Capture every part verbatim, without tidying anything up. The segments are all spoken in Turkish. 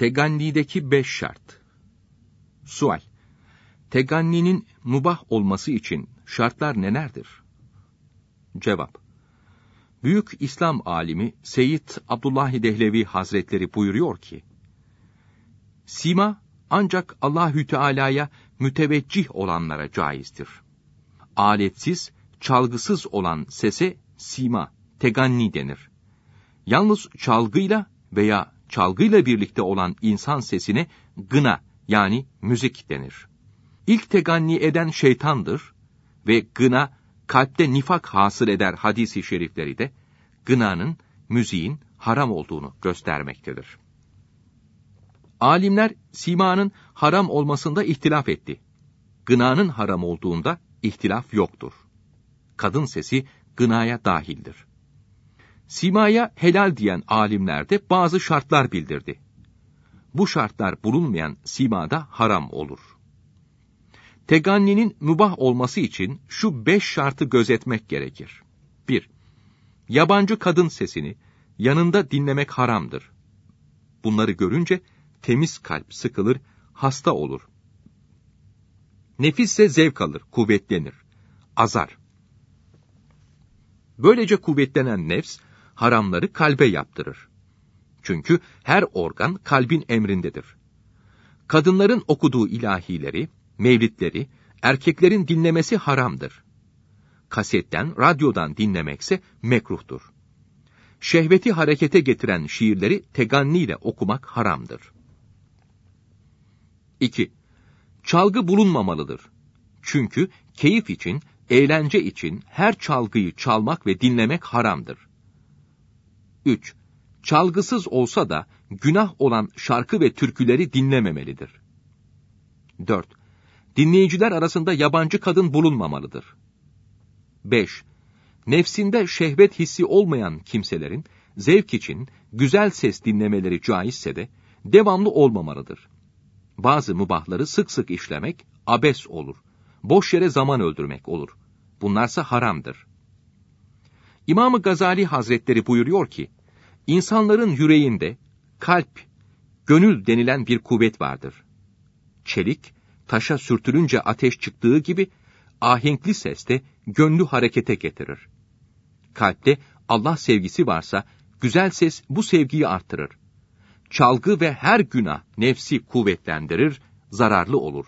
Tegannideki beş şart. Sual: Teganninin mubah olması için şartlar nelerdir? Cevap: Büyük İslam alimi Seyyid Abdullah Dehlevi Hazretleri buyuruyor ki, sima ancak Allahü Teala'ya müteveccih olanlara caizdir. Aletsiz, çalgısız olan sese sima, teganni denir. Yalnız çalgıyla veya çalgıyla birlikte olan insan sesine gına yani müzik denir. İlk teganni eden şeytandır ve gına kalpte nifak hasıl eder hadis-i şerifleri de gınanın, müziğin haram olduğunu göstermektedir. Alimler simanın haram olmasında ihtilaf etti. Gınanın haram olduğunda ihtilaf yoktur. Kadın sesi gınaya dahildir. Simaya helal diyen alimler de bazı şartlar bildirdi. Bu şartlar bulunmayan simada haram olur. Teganninin mübah olması için şu beş şartı gözetmek gerekir. bir. Yabancı kadın sesini yanında dinlemek haramdır. Bunları görünce temiz kalp sıkılır, hasta olur. Nefisse zevk alır, kuvvetlenir, azar. Böylece kuvvetlenen nefs, haramları kalbe yaptırır. Çünkü her organ kalbin emrindedir. Kadınların okuduğu ilahileri, mevlidleri, erkeklerin dinlemesi haramdır. Kasetten, radyodan dinlemekse mekruhtur. Şehveti harekete getiren şiirleri teganniyle okumak haramdır. iki. Çalgı bulunmamalıdır. Çünkü keyif için, eğlence için her çalgıyı çalmak ve dinlemek haramdır. üç. Çalgısız olsa da günah olan şarkı ve türküleri dinlememelidir. dört. Dinleyiciler arasında yabancı kadın bulunmamalıdır. beş. Nefsinde şehvet hissi olmayan kimselerin zevk için güzel ses dinlemeleri caizse de devamlı olmamalıdır. Bazı mübahları sık sık işlemek abes olur. Boş yere zaman öldürmek olur. Bunlarsa haramdır. İmam-ı Gazali Hazretleri buyuruyor ki, insanların yüreğinde kalp, gönül denilen bir kuvvet vardır. Çelik, taşa sürtülünce ateş çıktığı gibi, ahenkli ses de gönlü harekete getirir. Kalpte Allah sevgisi varsa, güzel ses bu sevgiyi artırır. Çalgı ve her günah nefsi kuvvetlendirir, zararlı olur.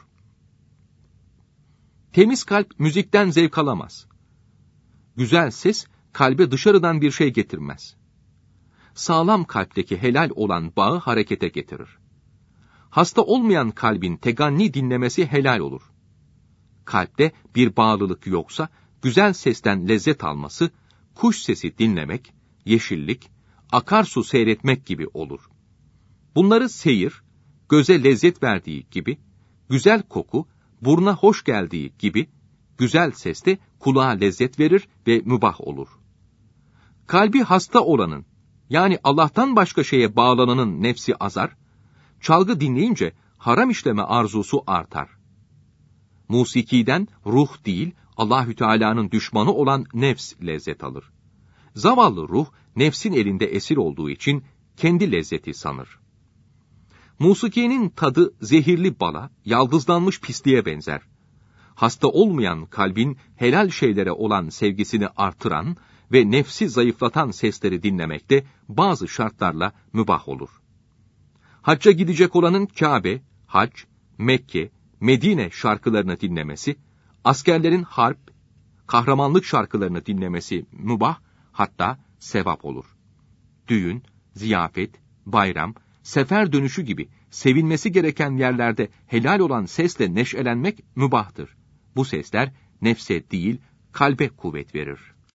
Temiz kalp müzikten zevk alamaz. Güzel ses, kalbe dışarıdan bir şey getirmez. Sağlam kalpteki helal olan bağı harekete getirir. Hasta olmayan kalbin teganni dinlemesi helal olur. Kalpte bir bağlılık yoksa, güzel sesten lezzet alması, kuş sesi dinlemek, yeşillik, akarsu seyretmek gibi olur. Bunları seyir, göze lezzet verdiği gibi, güzel koku, buruna hoş geldiği gibi, güzel ses de kulağa lezzet verir ve mübah olur. Kalbi hasta olanın, yani Allah'tan başka şeye bağlananın nefsi azar, çalgı dinleyince haram işleme arzusu artar. Musikiden ruh değil, Allahü Teala'nın düşmanı olan nefs lezzet alır. Zavallı ruh, nefsin elinde esir olduğu için kendi lezzeti sanır. Musikiyenin tadı zehirli bala, yaldızlanmış pisliğe benzer. Hasta olmayan kalbin helal şeylere olan sevgisini artıran ve nefsi zayıflatan sesleri dinlemekte bazı şartlarla mübah olur. Hacca gidecek olanın Kabe, Hac, Mekke, Medine şarkılarını dinlemesi, askerlerin harp, kahramanlık şarkılarını dinlemesi mübah, hatta sevap olur. Düğün, ziyafet, bayram, sefer dönüşü gibi sevilmesi gereken yerlerde helal olan sesle neşelenmek mübahtır. Bu sesler nefse değil, kalbe kuvvet verir.